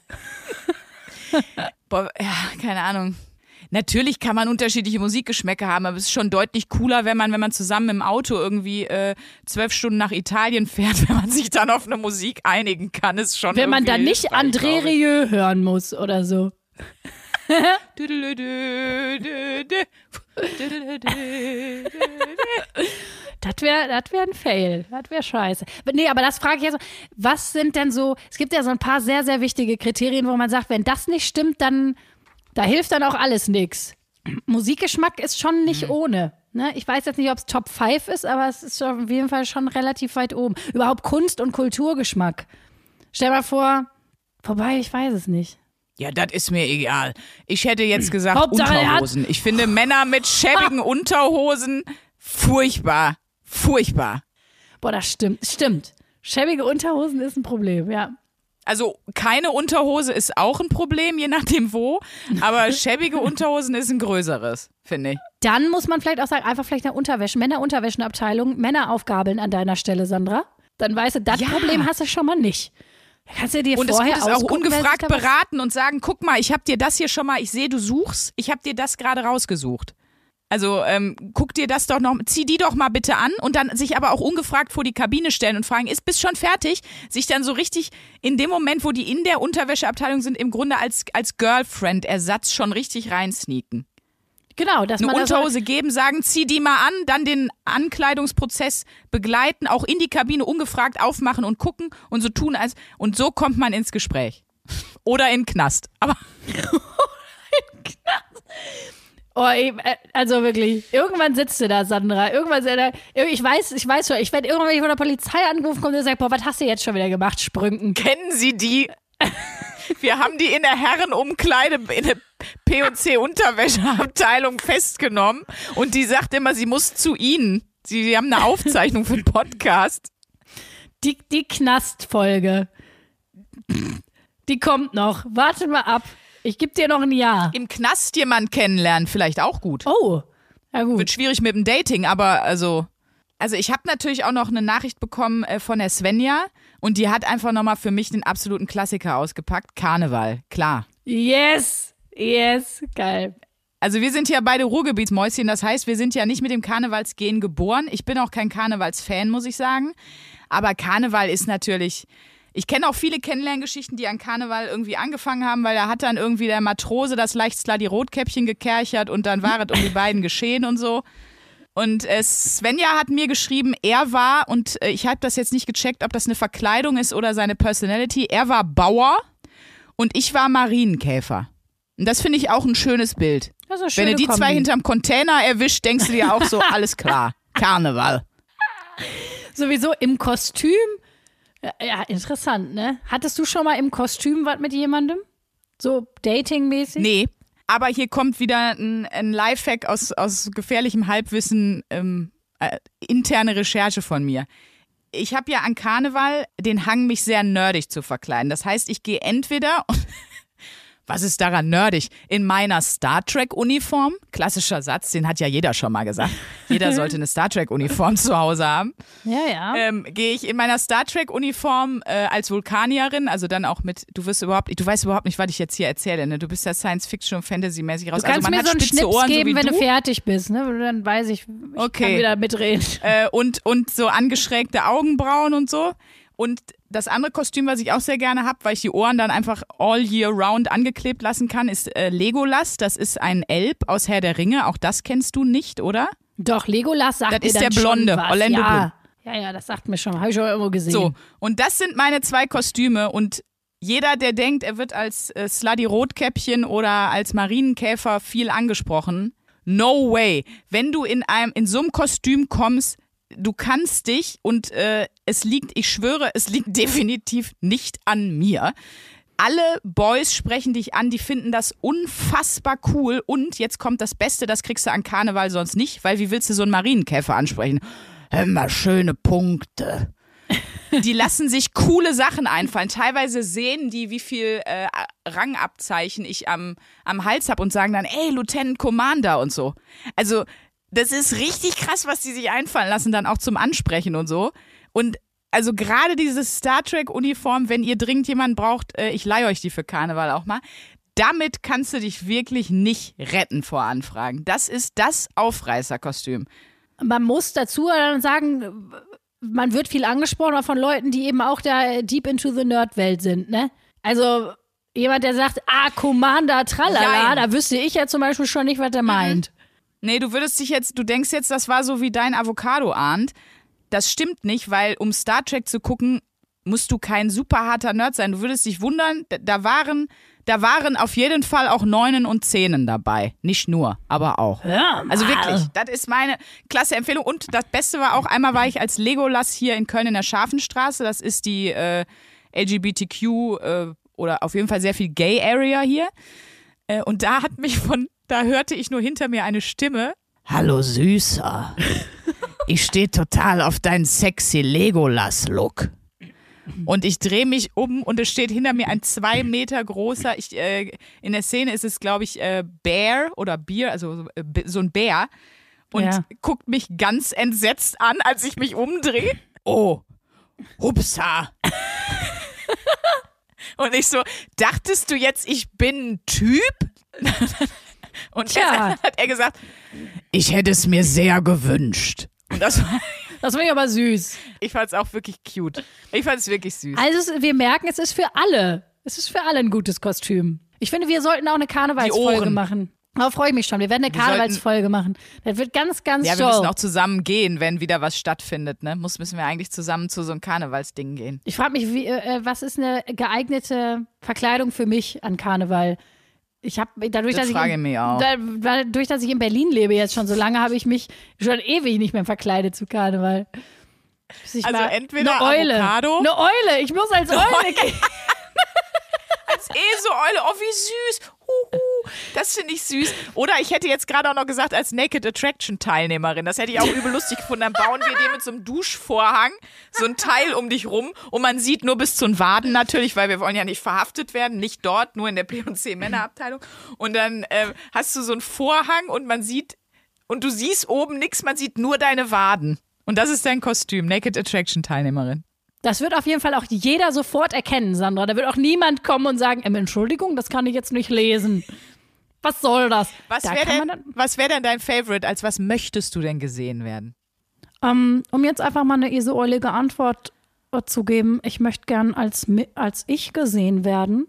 Boah, ja, keine Ahnung. Natürlich kann man unterschiedliche Musikgeschmäcker haben, aber es ist schon deutlich cooler, wenn man zusammen im Auto irgendwie 12 Stunden nach Italien fährt, wenn man sich dann auf eine Musik einigen kann, ist schon wenn man dann nicht André Rieu hören muss oder so. Das wäre ein Fail. Das wäre scheiße. Nee, aber das frage ich jetzt. Was sind denn so, es gibt ja so ein paar sehr, sehr wichtige Kriterien, wo man sagt, wenn das nicht stimmt, dann, da hilft dann auch alles nix. Musikgeschmack ist schon nicht ohne. Ne? Ich weiß jetzt nicht, ob es Top 5 ist, aber es ist auf jeden Fall schon relativ weit oben. Überhaupt Kunst- und Kulturgeschmack. Stell mal vor, vorbei, ich weiß es nicht. Ja, das ist mir egal. Ich hätte jetzt gesagt Hauptsache, Unterhosen. Ich finde Männer mit schäbigen Unterhosen furchtbar. Furchtbar. Boah, das stimmt. Schäbige Unterhosen ist ein Problem, ja. Also keine Unterhose ist auch ein Problem, je nachdem wo. Aber schäbige Unterhosen ist ein größeres, finde ich. Dann muss man vielleicht auch sagen, einfach vielleicht eine Männerunterwäschenabteilung, Männer aufgabeln an deiner Stelle, Sandra. Dann weißt du, das Problem hast du schon mal nicht. Kannst du dir und vorher es auch ungefragt beraten und sagen, guck mal, ich habe dir das hier schon mal, ich sehe, du suchst, ich habe dir das gerade rausgesucht. Also guck dir das doch noch, zieh die doch mal bitte an und dann sich aber auch ungefragt vor die Kabine stellen und fragen, bist schon fertig? Sich dann so richtig in dem Moment, wo die in der Unterwäscheabteilung sind, im Grunde als Girlfriend-Ersatz schon richtig reinsneaken. Genau, dass eine man Unterhose geben, sagen, zieh die mal an, dann den Ankleidungsprozess begleiten, auch in die Kabine ungefragt aufmachen und gucken und so tun als, und so kommt man ins Gespräch. Oder in den Knast. Aber in den Knast. Oh, also wirklich, irgendwann sitzt du da, Sandra. Ich weiß schon, ich werde irgendwann von der Polizei angerufen kommen und sagt, boah, was hast du jetzt schon wieder gemacht, Sprünken? Kennen Sie die? Wir haben die in der Herrenumkleide in der P&C-Unterwäscheabteilung festgenommen und die sagt immer, sie muss zu Ihnen. Sie haben eine Aufzeichnung für den Podcast. Die Knastfolge. Die kommt noch. Warte mal ab. Ich gebe dir noch ein Jahr. Im Knast jemanden kennenlernen, vielleicht auch gut. Oh, ja gut. Wird schwierig mit dem Dating, aber also ich habe natürlich auch noch eine Nachricht bekommen von der Svenja und die hat einfach nochmal für mich den absoluten Klassiker ausgepackt. Karneval, klar. Yes, geil. Also wir sind ja beide Ruhrgebietsmäuschen, das heißt, wir sind ja nicht mit dem Karnevalsgehen geboren. Ich bin auch kein Karnevalsfan, muss ich sagen. Aber Karneval ist natürlich... Ich kenne auch viele Kennenlerngeschichten, die an Karneval irgendwie angefangen haben, weil da hat dann irgendwie der Matrose das Leichtsklar die Rotkäppchen gekerchert und dann war es um die beiden geschehen und so. Und Svenja hat mir geschrieben, er war, und ich habe das jetzt nicht gecheckt, ob das eine Verkleidung ist oder seine Personality, er war Bauer und ich war Marienkäfer. Und das finde ich auch ein schönes Bild. Das ist eine Wenn schöne du die Kombi. zwei hinterm Container erwischt, denkst du dir auch so, alles klar, Karneval. Sowieso im Kostüm. Ja, interessant, ne? Hattest du schon mal im Kostüm was mit jemandem? So datingmäßig? Nee, aber hier kommt wieder ein Lifehack aus gefährlichem Halbwissen, interne Recherche von mir. Ich habe ja an Karneval den Hang, mich sehr nerdig zu verkleiden. Das heißt, ich gehe entweder, was ist daran nerdig, in meiner Star Trek-Uniform, klassischer Satz, den hat ja jeder schon mal gesagt, jeder sollte eine Star Trek-Uniform zu Hause haben, Ja. gehe ich in meiner Star Trek-Uniform als Vulkanierin, also dann auch mit, du weißt überhaupt nicht, was ich jetzt hier erzähle, ne? Du bist ja Science-Fiction und Fantasy-mäßig raus. Du kannst also man mir hat so einen spitze Schnips Ohren, geben, so wie wenn du du. fertig bist, ne? Dann weiß ich, Okay. kann wieder mitreden. Und so angeschrägte Augenbrauen und so. Und das andere Kostüm, was ich auch sehr gerne habe, weil ich die Ohren dann einfach all year round angeklebt lassen kann, ist Legolas. Das ist ein Elb aus Herr der Ringe. Auch das kennst du nicht, oder? Doch, Legolas sagt Das mir ist dann der Blonde, schon was. Orlando Bloom. Ja, das sagt mir schon. Habe ich schon irgendwo gesehen. So, und das sind meine zwei Kostüme. Und jeder, der denkt, er wird als Slutty Rotkäppchen oder als Marienkäfer viel angesprochen, no way. Wenn du in so einem Kostüm kommst, du kannst dich und ich schwöre, es liegt definitiv nicht an mir. Alle Boys sprechen dich an, die finden das unfassbar cool und jetzt kommt das Beste, das kriegst du an Karneval sonst nicht, weil wie willst du so einen Marienkäfer ansprechen? Immer schöne Punkte. Die lassen sich coole Sachen einfallen. Teilweise sehen die, wie viel Rangabzeichen ich am Hals habe und sagen dann, ey, Lieutenant Commander und so. Also das ist richtig krass, was die sich einfallen lassen, dann auch zum Ansprechen und so. Und also gerade diese Star Trek-Uniform, wenn ihr dringend jemanden braucht, ich leihe euch die für Karneval auch mal, damit kannst du dich wirklich nicht retten vor Anfragen. Das ist das Aufreißerkostüm. Man muss dazu dann sagen, man wird viel angesprochen, aber von Leuten, die eben auch da deep into the Nerd-Welt sind, ne? Also jemand, der sagt, Commander, tralala, da wüsste ich ja zum Beispiel schon nicht, was er meint. Nee, du denkst jetzt, das war so wie dein Avocado ahnt. Das stimmt nicht, weil um Star Trek zu gucken, musst du kein super harter Nerd sein. Du würdest dich wundern, da waren auf jeden Fall auch 9 und 10 dabei. Nicht nur, aber auch. Ja, also wirklich, das ist meine klasse Empfehlung. Und das Beste war auch, einmal war ich als Legolas hier in Köln in der Scharfenstraße. Das ist die LGBTQ oder auf jeden Fall sehr viel Gay-Area hier. Und da hörte ich nur hinter mir eine Stimme. Hallo Süßer. Ich stehe total auf deinen sexy Legolas-Look. Und ich drehe mich um und es steht hinter mir ein 2 Meter großer, in der Szene ist es, glaube ich, Bear oder Beer, also so ein Bär. Und guckt mich ganz entsetzt an, als ich mich umdrehe. Oh, hupsa. Und ich so, dachtest du jetzt, ich bin ein Typ? Und dann hat er gesagt, ich hätte es mir sehr gewünscht. Und das finde ich aber süß. Ich fand es auch wirklich cute. Ich fand es wirklich süß. Also wir merken, es ist für alle. Es ist für alle ein gutes Kostüm. Ich finde, wir sollten auch eine Karnevalsfolge machen. Darauf freue ich mich schon. Wir werden eine Karnevalsfolge machen. Das wird ganz, ganz Ja, show. wir müssen auch zusammen gehen, wenn wieder was stattfindet. Ne? Müssen wir eigentlich zusammen zu so einem Karnevalsding gehen. Ich frage mich, was ist eine geeignete Verkleidung für mich an Karneval? Dadurch, dass ich in Berlin lebe jetzt schon so lange, habe ich mich schon ewig nicht mehr verkleidet zu Karneval. Also entweder eine Eule. Avocado. Eine Eule. Ich muss als Eule gehen. Als Esel-Eule. Oh, wie süß. Das finde ich süß. Oder ich hätte jetzt gerade auch noch gesagt, als Naked Attraction Teilnehmerin. Das hätte ich auch übel lustig gefunden. Dann bauen wir dir mit so einem Duschvorhang so ein Teil um dich rum und man sieht nur bis zu den Waden natürlich, weil wir wollen ja nicht verhaftet werden. Nicht dort, nur in der P&C Männerabteilung. Und dann hast du so einen Vorhang und du siehst oben nichts, man sieht nur deine Waden. Und das ist dein Kostüm, Naked Attraction Teilnehmerin. Das wird auf jeden Fall auch jeder sofort erkennen, Sandra. Da wird auch niemand kommen und sagen, Entschuldigung, das kann ich jetzt nicht lesen. Was soll das? Was wäre denn dein Favorite? Als was möchtest du denn gesehen werden? Um jetzt einfach mal eine eseohrlige Antwort zu geben, ich möchte gern als ich gesehen werden.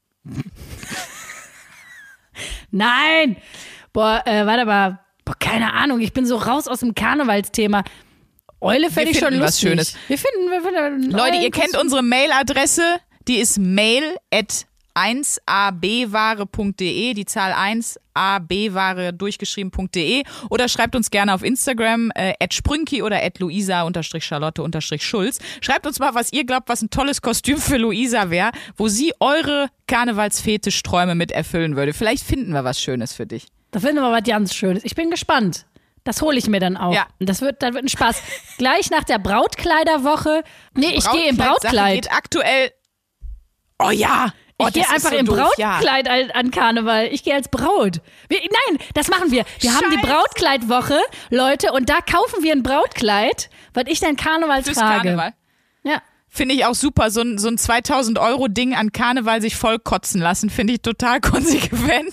Nein! Warte mal. Keine Ahnung, ich bin so raus aus dem Karnevalsthema. Eule fände ich schon lustig. Was Schönes. Wir finden Leute, ihr kennt unsere Mailadresse, die ist mail@ 1abware.de, die Zahl 1, abware durchgeschrieben.de oder schreibt uns gerne auf Instagram @sprünki oder @luisa_charlotte_schulz. Schreibt uns mal, was ihr glaubt, was ein tolles Kostüm für Luisa wäre, wo sie eure Karnevalsfetischträume mit erfüllen würde. Vielleicht finden wir was Schönes für dich. Da finden wir was ganz Schönes. Ich bin gespannt. Das hole ich mir dann auch. Ja. Das wird ein Spaß. Gleich nach der Brautkleiderwoche. Nee, ich gehe im Brautkleid. Geht aktuell. Oh ja. Oh, Ich gehe einfach so im doof, Brautkleid an Karneval. Ich gehe als Braut. Nein, das machen wir. Wir haben die Brautkleidwoche, Leute, und da kaufen wir ein Brautkleid, was ich dann Karneval Fürs trage. Karneval. Ja. Finde ich auch super. So ein 2000 € Ding an Karneval sich vollkotzen lassen, finde ich total konsequent.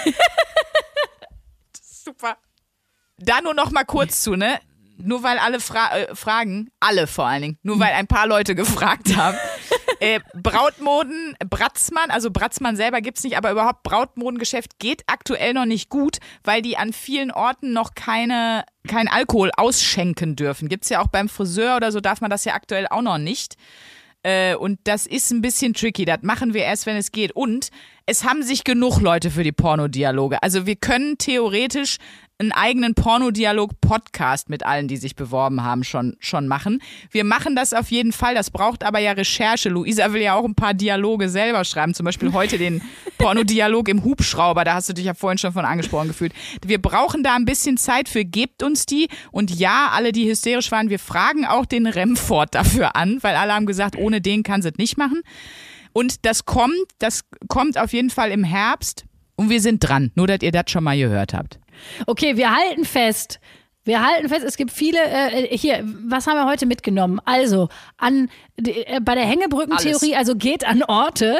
Das ist super. Da nur noch mal kurz zu, ne? Nur weil alle fragen, alle vor allen Dingen, nur weil ein paar Leute gefragt haben. Brautmoden, Bratzmann, also Bratzmann selber gibt's nicht, aber überhaupt Brautmodengeschäft geht aktuell noch nicht gut, weil die an vielen Orten noch kein Alkohol ausschenken dürfen. Gibt's ja auch beim Friseur oder so, darf man das ja aktuell auch noch nicht. Und das ist ein bisschen tricky. Das machen wir erst, wenn es geht. Und es haben sich genug Leute für die Pornodialoge. Also wir können theoretisch einen eigenen Pornodialog-Podcast mit allen, die sich beworben haben, schon machen. Wir machen das auf jeden Fall. Das braucht aber ja Recherche. Luisa will ja auch ein paar Dialoge selber schreiben. Zum Beispiel heute den Pornodialog im Hubschrauber. Da hast du dich ja vorhin schon von angesprochen gefühlt. Wir brauchen da ein bisschen Zeit für. Gebt uns die. Und ja, alle, die hysterisch waren, wir fragen auch den Remford dafür an, weil alle haben gesagt, ohne den kann sie es nicht machen. Und das kommt auf jeden Fall im Herbst. Und wir sind dran. Nur, dass ihr das schon mal gehört habt. Okay, wir halten fest, es gibt viele, hier, was haben wir heute mitgenommen? Also, bei der Hängebrückentheorie, also geht an Orte,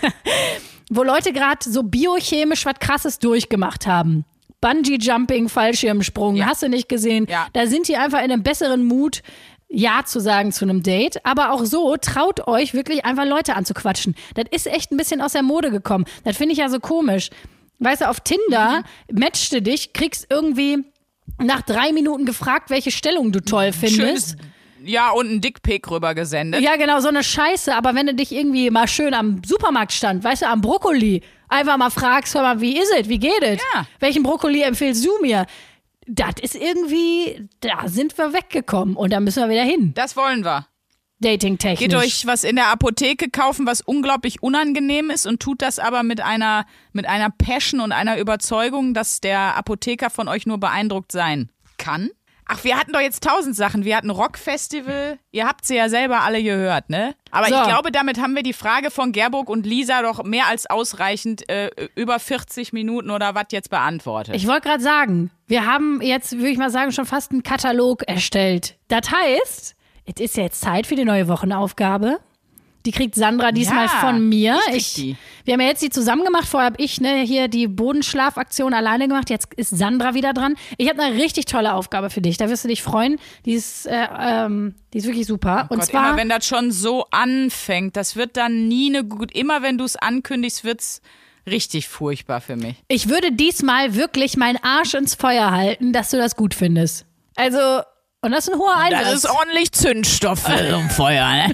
wo Leute gerade so biochemisch was Krasses durchgemacht haben. Bungee-Jumping, Fallschirmsprung, hast du nicht gesehen? Ja. Da sind die einfach in einem besseren Mut, Ja zu sagen zu einem Date. Aber auch so, traut euch wirklich einfach Leute anzuquatschen. Das ist echt ein bisschen aus der Mode gekommen. Das finde ich ja so komisch. Weißt du, auf Tinder matchst du dich, kriegst irgendwie nach 3 Minuten gefragt, welche Stellung du toll findest. Ja, und einen Dickpick rübergesendet. Ja, genau, so eine Scheiße. Aber wenn du dich irgendwie mal schön am Supermarktstand, weißt du, am Brokkoli, einfach mal fragst, hör mal, wie ist es, wie geht es? Ja. Welchen Brokkoli empfiehlst du mir? Das ist irgendwie, da sind wir weggekommen und da müssen wir wieder hin. Das wollen wir. Dating-technisch. Geht euch was in der Apotheke kaufen, was unglaublich unangenehm ist und tut das aber mit einer Passion und einer Überzeugung, dass der Apotheker von euch nur beeindruckt sein kann. Ach, wir hatten doch jetzt 1000 Sachen. Wir hatten Rockfestival. Ihr habt sie ja selber alle gehört, ne? Aber So. Ich glaube, damit haben wir die Frage von Gerburg und Lisa doch mehr als ausreichend über 40 Minuten oder was jetzt beantwortet. Ich wollte gerade sagen, wir haben jetzt, würde ich mal sagen, schon fast einen Katalog erstellt. Das heißt, es ist jetzt Zeit für die neue Wochenaufgabe. Die kriegt Sandra diesmal von mir. Wir haben ja jetzt die zusammen gemacht. Vorher habe ich hier die Bodenschlafaktion alleine gemacht. Jetzt ist Sandra wieder dran. Ich habe eine richtig tolle Aufgabe für dich. Da wirst du dich freuen. Die ist wirklich super. Und Gott, zwar, immer wenn das schon so anfängt, das wird dann nie immer wenn du es ankündigst, wird's richtig furchtbar für mich. ich würde diesmal wirklich meinen Arsch ins Feuer halten, dass du das gut findest. Also, und das ist ein hoher Einsatz. Das ist ordentlich Zündstoff für so ein Feuer, ne?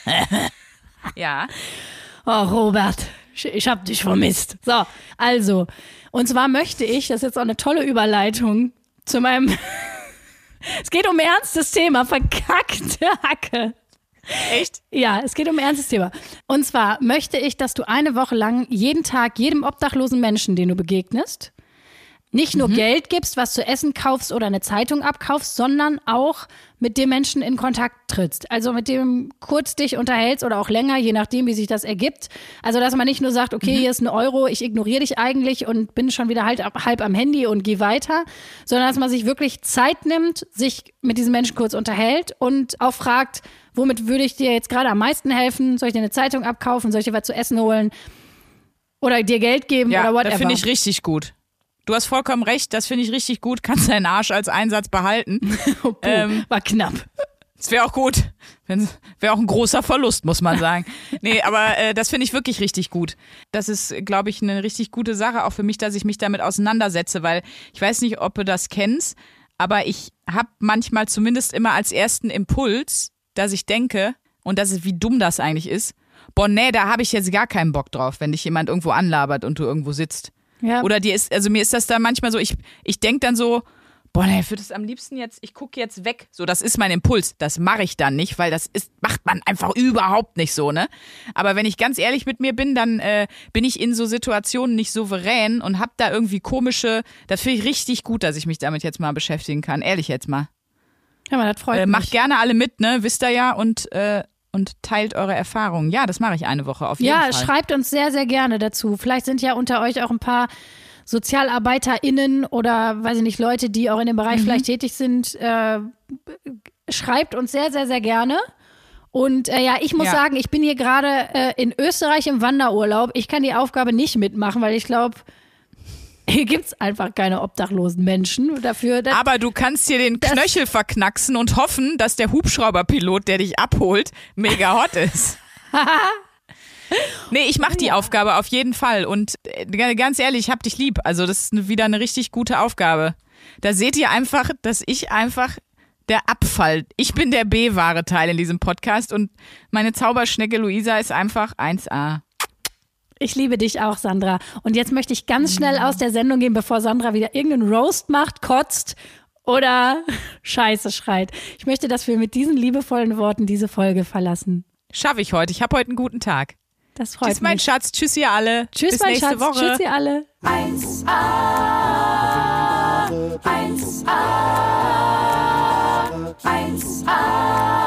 Ja. Oh, Robert, ich hab dich vermisst. So, also, und zwar möchte ich, das ist jetzt auch eine tolle Überleitung zu meinem, es geht um ein ernstes Thema, verkackte Hacke. Echt? Ja, es geht um ein ernstes Thema. Und zwar möchte ich, dass du eine Woche lang jeden Tag jedem obdachlosen Menschen, den du begegnest, nicht nur Geld gibst, was zu essen kaufst oder eine Zeitung abkaufst, sondern auch mit dem Menschen in Kontakt trittst. Also mit dem kurz dich unterhältst oder auch länger, je nachdem, wie sich das ergibt. Also dass man nicht nur sagt, okay, hier ist ein Euro, ich ignoriere dich eigentlich und bin schon wieder halb am Handy und geh weiter, sondern dass man sich wirklich Zeit nimmt, sich mit diesem Menschen kurz unterhält und auch fragt, womit würde ich dir jetzt gerade am meisten helfen? Soll ich dir eine Zeitung abkaufen? Soll ich dir was zu essen holen? Oder dir Geld geben oder whatever? Das finde ich richtig gut. Du hast vollkommen recht, das finde ich richtig gut. Kannst deinen Arsch als Einsatz behalten. War knapp. Es wäre auch gut. Wäre auch ein großer Verlust, muss man sagen. Nee, aber das finde ich wirklich richtig gut. Das ist, glaube ich, eine richtig gute Sache, auch für mich, dass ich mich damit auseinandersetze, weil ich weiß nicht, ob du das kennst, aber ich habe manchmal zumindest immer als ersten Impuls, dass ich denke, und das ist, wie dumm das eigentlich ist, boah, nee, da habe ich jetzt gar keinen Bock drauf, wenn dich jemand irgendwo anlabert und du irgendwo sitzt. Ja. Oder mir ist das da manchmal so, ich denke dann so, boah, nee, ich würde es am liebsten jetzt, ich gucke jetzt weg. So, das ist mein Impuls. Das mache ich dann nicht, weil macht man einfach überhaupt nicht so, ne? Aber wenn ich ganz ehrlich mit mir bin, dann bin ich in so Situationen nicht souverän und hab da irgendwie das finde ich richtig gut, dass ich mich damit jetzt mal beschäftigen kann. Ehrlich jetzt mal. Ja, man, das freut mich. Macht gerne alle mit, ne? Wisst ihr ja und teilt eure Erfahrungen. Ja, das mache ich eine Woche auf jeden Fall. Ja, schreibt uns sehr, sehr gerne dazu. Vielleicht sind ja unter euch auch ein paar SozialarbeiterInnen oder, weiß ich nicht, Leute, die auch in dem Bereich vielleicht tätig sind. Schreibt uns sehr, sehr, sehr gerne. Und ich muss sagen, ich bin hier gerade in Österreich im Wanderurlaub. Ich kann die Aufgabe nicht mitmachen, weil ich glaube, hier gibt's einfach keine obdachlosen Menschen dafür. Aber du kannst dir den Knöchel verknacksen und hoffen, dass der Hubschrauberpilot, der dich abholt, mega hot ist. Nee, ich mache die Aufgabe auf jeden Fall. Und ganz ehrlich, ich hab dich lieb. Also das ist wieder eine richtig gute Aufgabe. Da seht ihr einfach, dass ich einfach der Abfall, ich bin der B-wahre Teil in diesem Podcast und meine Zauberschnecke Luisa ist einfach 1A. Ich liebe dich auch, Sandra. Und jetzt möchte ich ganz schnell aus der Sendung gehen, bevor Sandra wieder irgendeinen Roast macht, kotzt oder Scheiße schreit. Ich möchte, dass wir mit diesen liebevollen Worten diese Folge verlassen. Schaffe ich heute. Ich habe heute einen guten Tag. Das freut mich. Tschüss, mein Schatz. Tschüss, ihr alle. Tschüss, bis mein nächste Schatz. Woche. Tschüss, ihr alle. 1A, 1A, 1A.